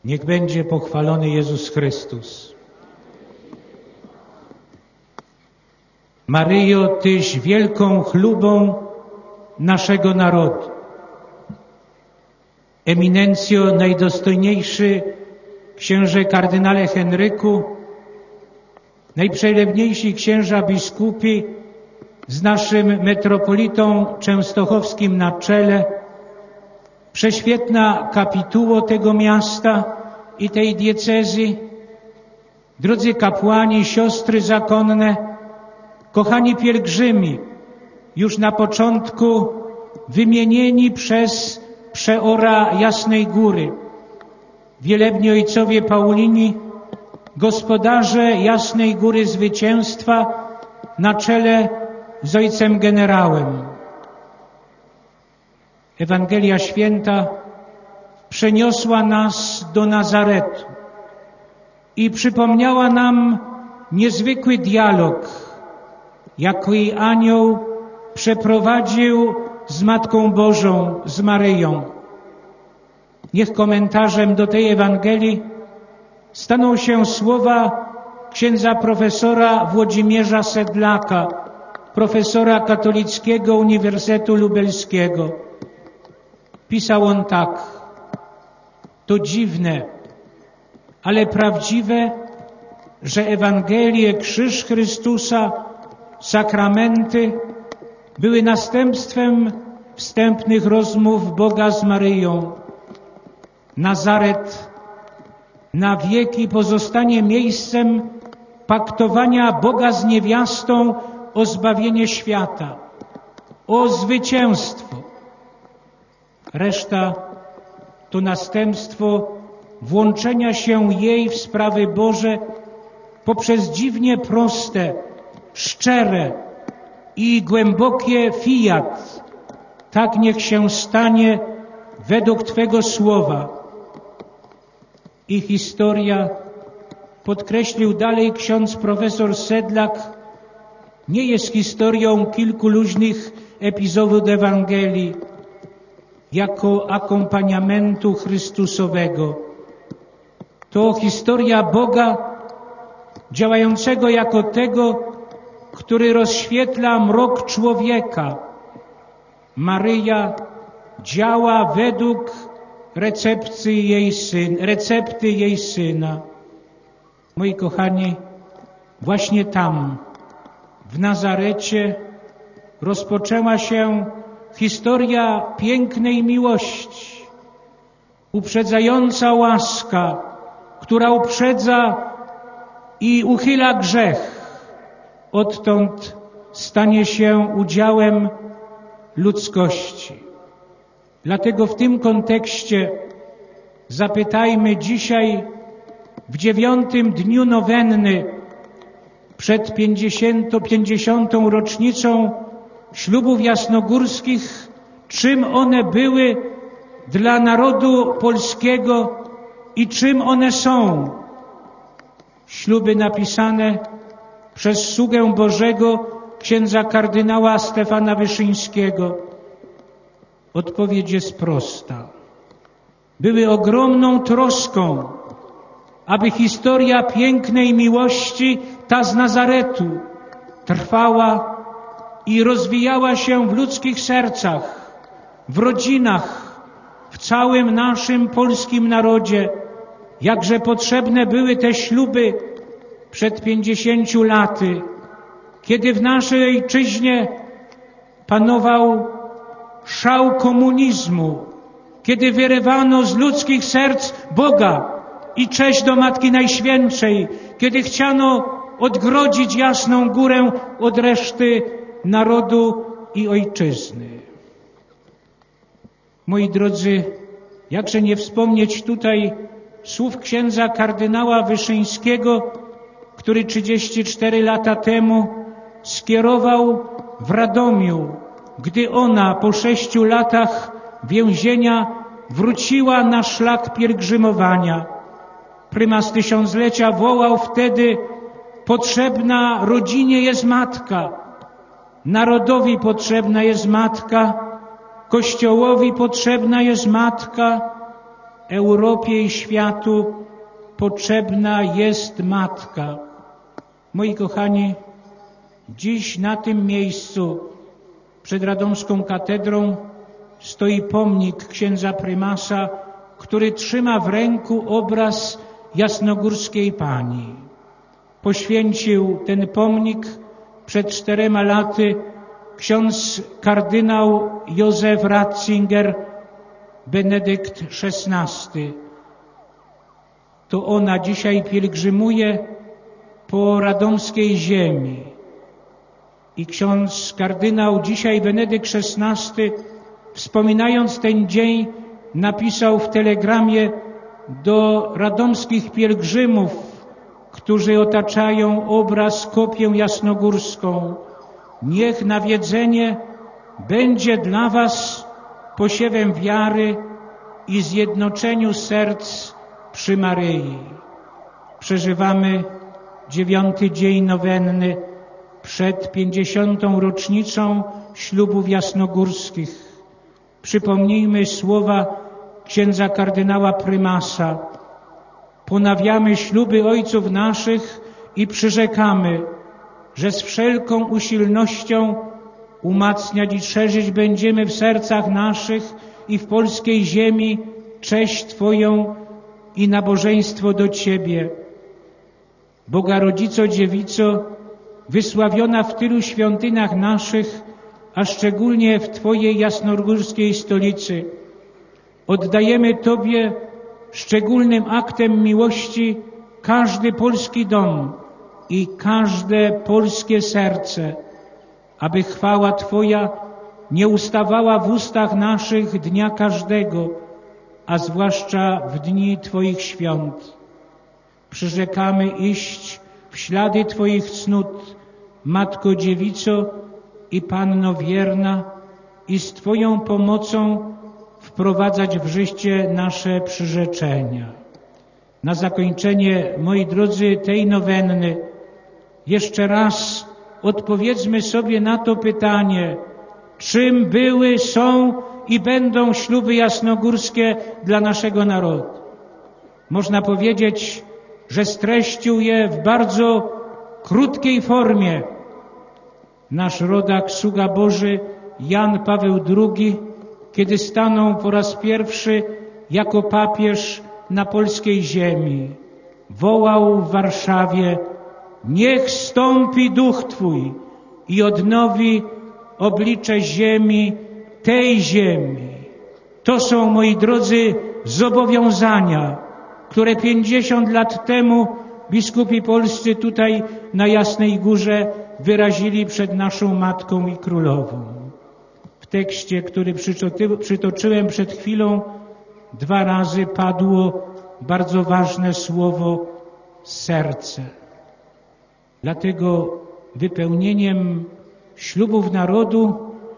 Niech będzie pochwalony Jezus Chrystus. Maryjo, Tyś wielką chlubą naszego narodu. Eminencjo, najdostojniejszy księże kardynale Henryku, najprzelewniejsi księża biskupi z naszym metropolitą częstochowskim na czele, prześwietna kapituło tego miasta i tej diecezji, drodzy kapłani, siostry zakonne, kochani pielgrzymi, już na początku wymienieni przez przeora Jasnej Góry, wielebni ojcowie Paulini, gospodarze Jasnej Góry Zwycięstwa na czele z ojcem generałem. Ewangelia Święta przeniosła nas do Nazaretu i przypomniała nam niezwykły dialog, jaki anioł przeprowadził z Matką Bożą, z Maryją. Niech komentarzem do tej Ewangelii staną się słowa księdza profesora Włodzimierza Sedlaka, profesora Katolickiego Uniwersytetu Lubelskiego. Pisał on tak: to dziwne, ale prawdziwe, że Ewangelie, krzyż Chrystusa, sakramenty były następstwem wstępnych rozmów Boga z Maryją. Nazaret na wieki pozostanie miejscem paktowania Boga z niewiastą o zbawienie świata, o zwycięstwo. Reszta to następstwo włączenia się jej w sprawy Boże poprzez dziwnie proste, szczere i głębokie fiat. Tak niech się stanie według Twego słowa. I historia, podkreślił dalej ksiądz profesor Sedlak, nie jest historią kilku luźnych epizodów Ewangelii jako akompaniamentu Chrystusowego. To historia Boga działającego jako tego, który rozświetla mrok człowieka. Maryja działa według recepty jej Syna. Moi kochani, właśnie tam, w Nazarecie, rozpoczęła się historia pięknej miłości, uprzedzająca łaska, która uprzedza i uchyla grzech. Odtąd stanie się udziałem ludzkości. Dlatego w tym kontekście zapytajmy dzisiaj, w 9. dniu nowenny, przed 50. rocznicą ślubów jasnogórskich, czym one były dla narodu polskiego i czym one są. Śluby napisane przez sługę Bożego księdza kardynała Stefana Wyszyńskiego. Odpowiedź jest prosta. Były ogromną troską, aby historia pięknej miłości, ta z Nazaretu, trwała i rozwijała się w ludzkich sercach, w rodzinach, w całym naszym polskim narodzie. Jakże potrzebne były te śluby przed 50 laty, kiedy w naszej ojczyźnie panował szał komunizmu, kiedy wyrywano z ludzkich serc Boga i cześć do Matki Najświętszej, kiedy chciano odgrodzić Jasną Górę od reszty narodu i ojczyzny. Moi drodzy, jakże nie wspomnieć tutaj słów księdza kardynała Wyszyńskiego, który 34 lata temu skierował w Radomiu, gdy ona po 6 latach więzienia wróciła na szlak pielgrzymowania. Prymas tysiąclecia wołał wtedy: potrzebna rodzinie jest matka, narodowi potrzebna jest matka, Kościołowi potrzebna jest matka, Europie i światu potrzebna jest Matka. Moi kochani, dziś na tym miejscu przed Radomską Katedrą stoi pomnik księdza prymasa, który trzyma w ręku obraz Jasnogórskiej Pani. Poświęcił ten pomnik przed 4 laty ksiądz kardynał Józef Ratzinger, Benedykt XVI. To ona dzisiaj pielgrzymuje po radomskiej ziemi. I ksiądz kardynał, dzisiaj Benedykt XVI, wspominając ten dzień, napisał w telegramie do radomskich pielgrzymów, którzy otaczają obraz, kopię jasnogórską: niech nawiedzenie będzie dla was posiewem wiary i zjednoczeniu serc przy Maryi. Przeżywamy 9. dzień nowenny przed 50. rocznicą ślubów jasnogórskich. Przypomnijmy słowa księdza kardynała prymasa. Ponawiamy śluby ojców naszych i przyrzekamy, że z wszelką usilnością umacniać i szerzyć będziemy w sercach naszych i w polskiej ziemi cześć Twoją i nabożeństwo do Ciebie. Boga Rodzico Dziewico, wysławiona w tylu świątyniach naszych, a szczególnie w Twojej jasnogórskiej stolicy, oddajemy Tobie szczególnym aktem miłości każdy polski dom i każde polskie serce, aby chwała Twoja nie ustawała w ustach naszych dnia każdego, a zwłaszcza w dni Twoich świąt. Przyrzekamy iść w ślady Twoich cnót, Matko Dziewico i Panno wierna, i z Twoją pomocą wprowadzać w życie nasze przyrzeczenia. Na zakończenie, moi drodzy, tej nowenny jeszcze raz odpowiedzmy sobie na to pytanie: czym były, są i będą śluby jasnogórskie dla naszego narodu? Można powiedzieć, że streścił je w bardzo krótkiej formie nasz rodak, sługa Boży Jan Paweł II, kiedy stanął po raz pierwszy jako papież na polskiej ziemi. Wołał w Warszawie: niech stąpi duch Twój i odnowi oblicze ziemi, tej ziemi. To są, moi drodzy, zobowiązania, które 50 lat temu biskupi polscy tutaj na Jasnej Górze wyrazili przed naszą Matką i Królową. W tekście, który przytoczyłem przed chwilą, 2 razy padło bardzo ważne słowo serce. Dlatego wypełnieniem ślubów narodu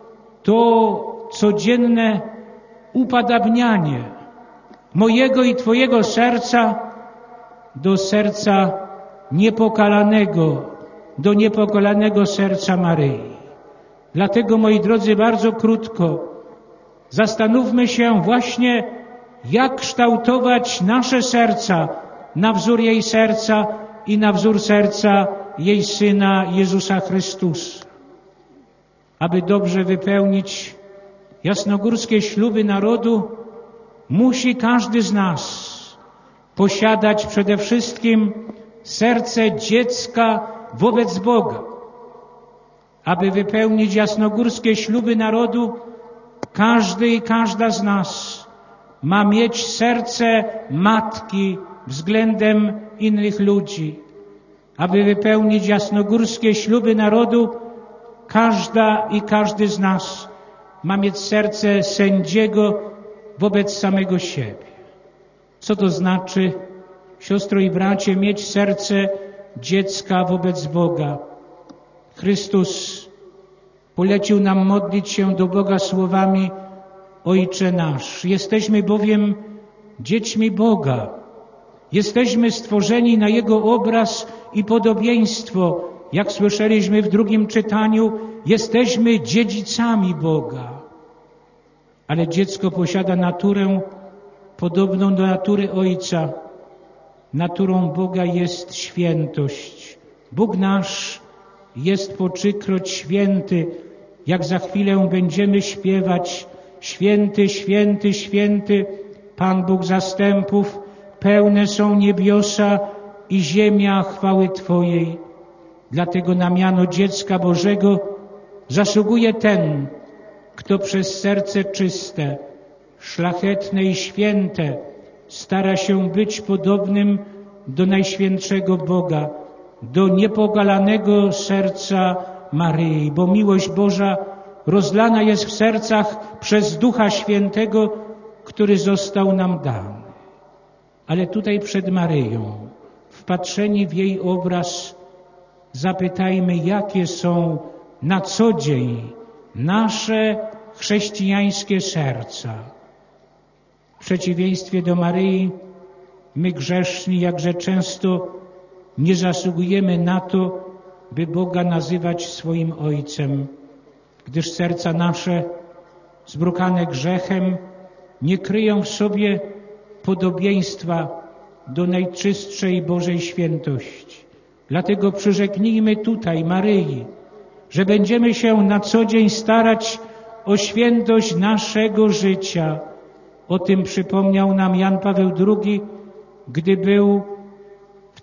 to codzienne upadabnianie mojego i Twojego serca do serca niepokalanego, do niepokalanego serca Maryi. Dlatego, moi drodzy, bardzo krótko zastanówmy się właśnie, jak kształtować nasze serca na wzór jej serca i na wzór serca jej Syna Jezusa Chrystusa. Aby dobrze wypełnić jasnogórskie śluby narodu, musi każdy z nas posiadać przede wszystkim serce dziecka wobec Boga. Aby wypełnić jasnogórskie śluby narodu, każdy i każda z nas ma mieć serce matki względem innych ludzi. Aby wypełnić jasnogórskie śluby narodu, każda i każdy z nas ma mieć serce sędziego wobec samego siebie. Co to znaczy, siostro i bracie, mieć serce dziecka wobec Boga? Chrystus polecił nam modlić się do Boga słowami: Ojcze nasz. Jesteśmy bowiem dziećmi Boga. Jesteśmy stworzeni na Jego obraz i podobieństwo. Jak słyszeliśmy w drugim czytaniu, jesteśmy dziedzicami Boga. Ale dziecko posiada naturę podobną do natury Ojca. Naturą Boga jest świętość. Bóg nasz jest po 3-kroć święty, jak za chwilę będziemy śpiewać: święty, święty, święty, Pan Bóg zastępów, pełne są niebiosa i ziemia chwały Twojej. Dlatego na miano dziecka Bożego zasługuje ten, kto przez serce czyste, szlachetne i święte stara się być podobnym do Najświętszego Boga, do niepogalanego serca Maryi, bo miłość Boża rozlana jest w sercach przez Ducha Świętego, który został nam dany. Ale tutaj przed Maryją, wpatrzeni w jej obraz, zapytajmy, jakie są na co dzień nasze chrześcijańskie serca. W przeciwieństwie do Maryi, my grzeszni jakże często nie zasługujemy na to, by Boga nazywać swoim Ojcem, gdyż serca nasze, zbrukane grzechem, nie kryją w sobie podobieństwa do najczystszej Bożej świętości. Dlatego przyrzeknijmy tutaj Maryi, że będziemy się na co dzień starać o świętość naszego życia. O tym przypomniał nam Jan Paweł II, gdy był w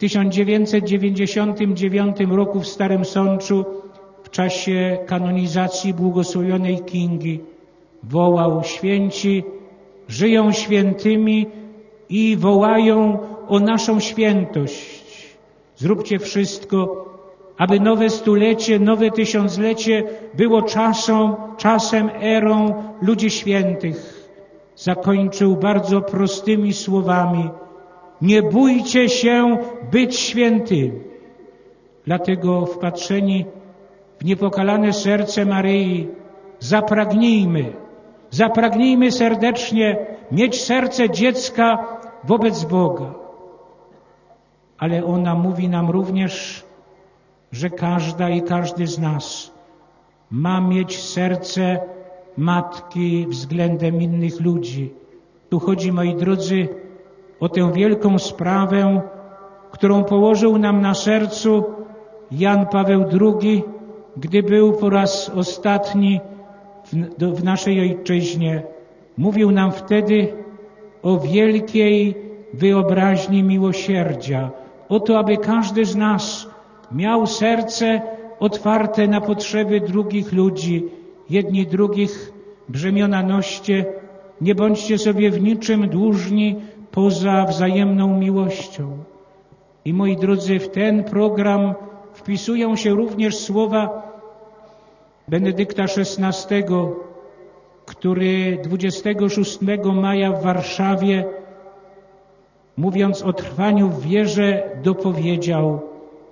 1999 roku w Starym Sączu w czasie kanonizacji błogosławionej Kingi. Wołał: święci żyją świętymi i wołają o naszą świętość. Zróbcie wszystko, aby nowe stulecie, nowe tysiąclecie było czasem, erą ludzi świętych. Zakończył bardzo prostymi słowami: nie bójcie się być świętymi. Dlatego wpatrzeni w niepokalane serce Maryi zapragnijmy serdecznie mieć serce dziecka wobec Boga. Ale ona mówi nam również, że każda i każdy z nas ma mieć serce matki względem innych ludzi. Tu chodzi, moi drodzy, o tę wielką sprawę, którą położył nam na sercu Jan Paweł II, gdy był po raz ostatni w naszej ojczyźnie. Mówił nam wtedy o wielkiej wyobraźni miłosierdzia, o to, aby każdy z nas miał serce otwarte na potrzeby drugich ludzi. Jedni drugich brzemiona noście, nie bądźcie sobie w niczym dłużni poza wzajemną miłością. I moi drodzy, w ten program wpisują się również słowa Benedykta XVI, który 26 maja w Warszawie, mówiąc o trwaniu w wierze, dopowiedział: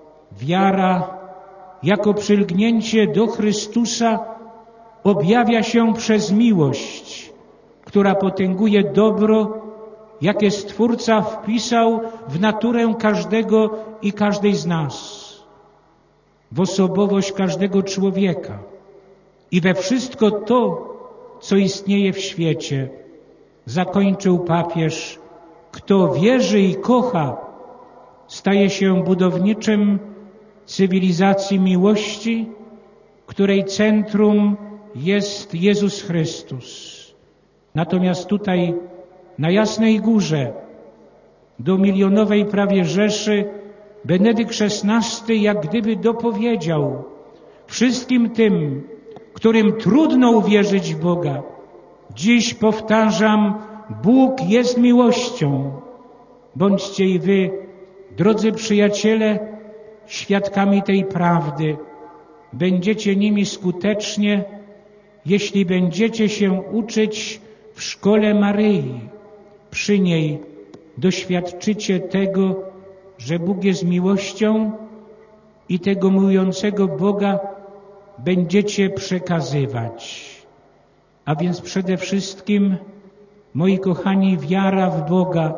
wiara jako przylgnięcie do Chrystusa objawia się przez miłość, która potęguje dobro, jakie Stwórca wpisał w naturę każdego i każdej z nas, w osobowość każdego człowieka i we wszystko to, co istnieje w świecie. Zakończył papież: kto wierzy i kocha, staje się budowniczym cywilizacji miłości, której centrum jest Jezus Chrystus. Natomiast tutaj, na Jasnej Górze, do milionowej prawie Rzeszy, Benedykt XVI jak gdyby dopowiedział wszystkim tym, którym trudno uwierzyć w Boga: dziś powtarzam, Bóg jest miłością. Bądźcie i wy, drodzy przyjaciele, świadkami tej prawdy. Będziecie nimi skutecznie, jeśli będziecie się uczyć w szkole Maryi. Przy niej doświadczycie tego, że Bóg jest miłością i tego miłującego Boga będziecie przekazywać. A więc przede wszystkim, moi kochani, wiara w Boga,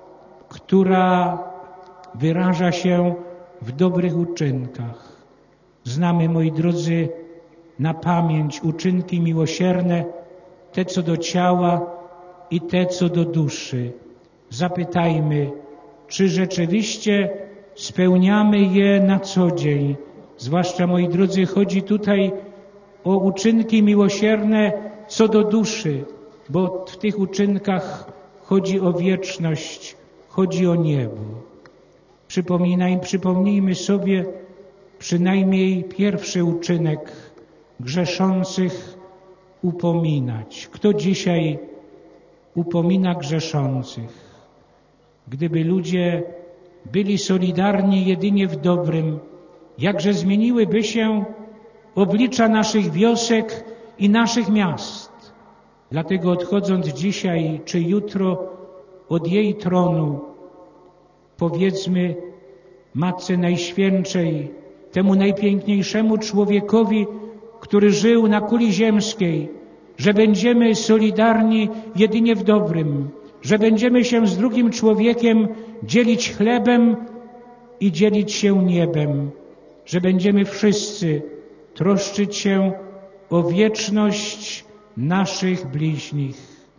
która wyraża się w dobrych uczynkach. Znamy, moi drodzy, na pamięć uczynki miłosierne, te co do ciała i te co do duszy. Zapytajmy, czy rzeczywiście spełniamy je na co dzień. Zwłaszcza, moi drodzy, chodzi tutaj o uczynki miłosierne co do duszy, bo w tych uczynkach chodzi o wieczność, chodzi o niebo. Przypomnijmy sobie przynajmniej pierwszy uczynek: grzeszących upominać. Kto dzisiaj upomina grzeszących? Gdyby ludzie byli solidarni jedynie w dobrym, jakże zmieniłyby się oblicza naszych wiosek i naszych miast. Dlatego odchodząc dzisiaj czy jutro od jej tronu, powiedzmy Matce Najświętszej, temu najpiękniejszemu człowiekowi, który żył na kuli ziemskiej, że będziemy solidarni jedynie w dobrym, że będziemy się z drugim człowiekiem dzielić chlebem i dzielić się niebem, że będziemy wszyscy troszczyć się o wieczność naszych bliźnich.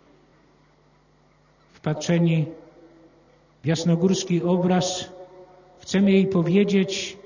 Wpatrzeni w jasnogórski obraz chcemy jej powiedzieć,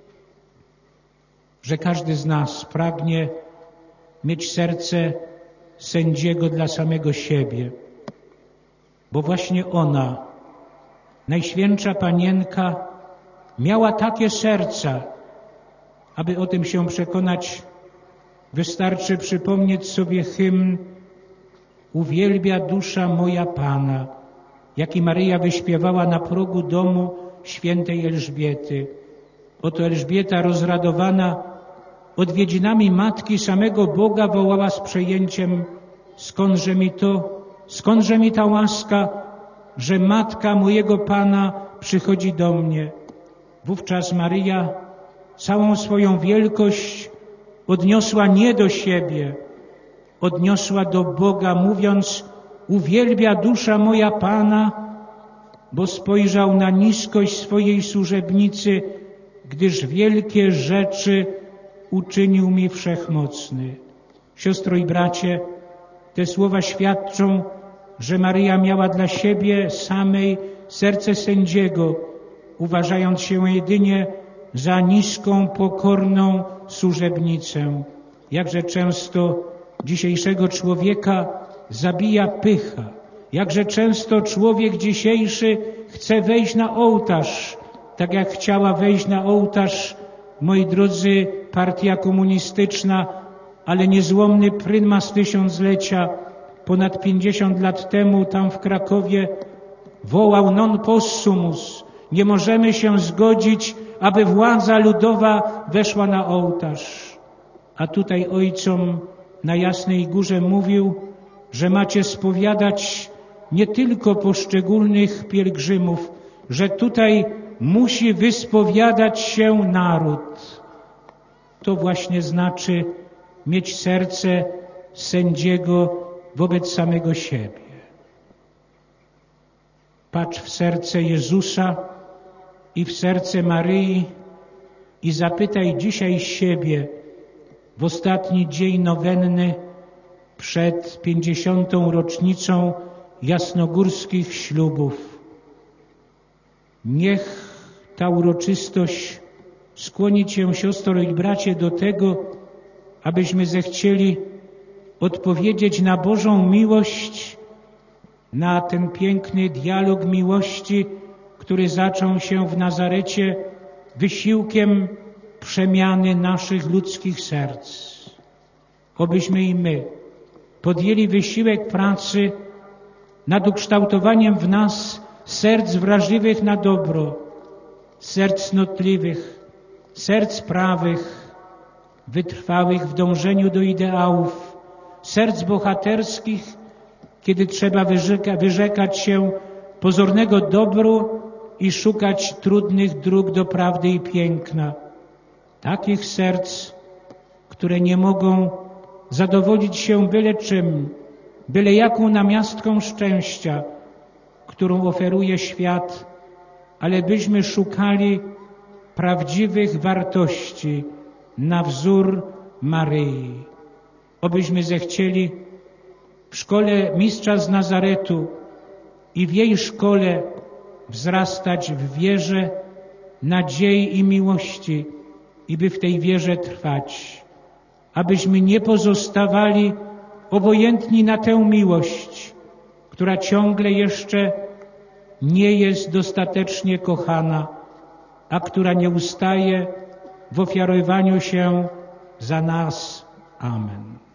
że każdy z nas pragnie mieć serce sędziego dla samego siebie, bo właśnie ona, Najświętsza Panienka, miała takie serca. Aby o tym się przekonać, wystarczy przypomnieć sobie hymn Uwielbia dusza moja Pana, jaki Maryja wyśpiewała na progu domu świętej Elżbiety. Oto Elżbieta, rozradowana odwiedzinami Matki samego Boga, wołała z przejęciem: skądże mi ta łaska, że Matka mojego Pana przychodzi do mnie. Wówczas Maryja całą swoją wielkość odniosła nie do siebie, odniosła do Boga, mówiąc: uwielbia dusza moja Pana, bo spojrzał na niskość swojej służebnicy, gdyż wielkie rzeczy uczynił mi Wszechmocny. Siostro i bracie, te słowa świadczą, że Maryja miała dla siebie samej serce sędziego, uważając się jedynie za niską, pokorną służebnicę. Jakże często dzisiejszego człowieka zabija pycha. Jakże często człowiek dzisiejszy chce wejść na ołtarz, tak jak chciała wejść na ołtarz, moi drodzy, partia komunistyczna, ale niezłomny prymas tysiąclecia ponad 50 lat temu tam w Krakowie wołał: non possumus, nie możemy się zgodzić, aby władza ludowa weszła na ołtarz. A tutaj ojcom na Jasnej Górze mówił, że macie spowiadać nie tylko poszczególnych pielgrzymów, że tutaj musi wyspowiadać się naród. To właśnie znaczy mieć serce sędziego wobec samego siebie. Patrz w serce Jezusa i w serce Maryi i zapytaj dzisiaj siebie w ostatni dzień nowenny przed 50. rocznicą jasnogórskich ślubów. Niech ta uroczystość skłoni Cię, siostro i bracie, do tego, abyśmy zechcieli odpowiedzieć na Bożą miłość, na ten piękny dialog miłości, który zaczął się w Nazarecie wysiłkiem przemiany naszych ludzkich serc. Obyśmy i my podjęli wysiłek pracy nad ukształtowaniem w nas serc wrażliwych na dobro, serc cnotliwych, serc prawych, wytrwałych w dążeniu do ideałów, serc bohaterskich, kiedy trzeba wyrzekać się pozornego dobru i szukać trudnych dróg do prawdy i piękna. Takich serc, które nie mogą zadowolić się byle czym, byle jaką namiastką szczęścia, którą oferuje świat, ale byśmy szukali prawdziwych wartości na wzór Maryi. Obyśmy zechcieli w szkole Mistrza z Nazaretu i w jej szkole wzrastać w wierze, nadziei i miłości i by w tej wierze trwać, abyśmy nie pozostawali obojętni na tę miłość, która ciągle jeszcze nie jest dostatecznie kochana, a która nie ustaje w ofiarowaniu się za nas. Amen.